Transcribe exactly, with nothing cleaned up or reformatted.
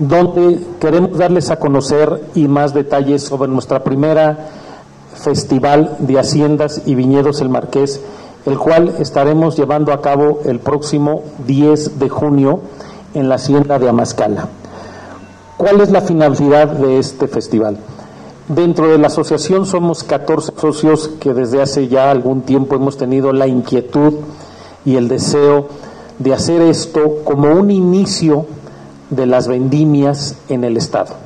donde queremos darles a conocer y más detalles sobre nuestra primera Festival de Haciendas y Viñedos El Marqués, el cual estaremos llevando a cabo el próximo diez de junio en la Hacienda de Amazcala. ¿Cuál es la finalidad de este festival? Dentro de la asociación somos catorce socios que desde hace ya algún tiempo hemos tenido la inquietud y el deseo de hacer esto como un inicio de las vendimias en el estado.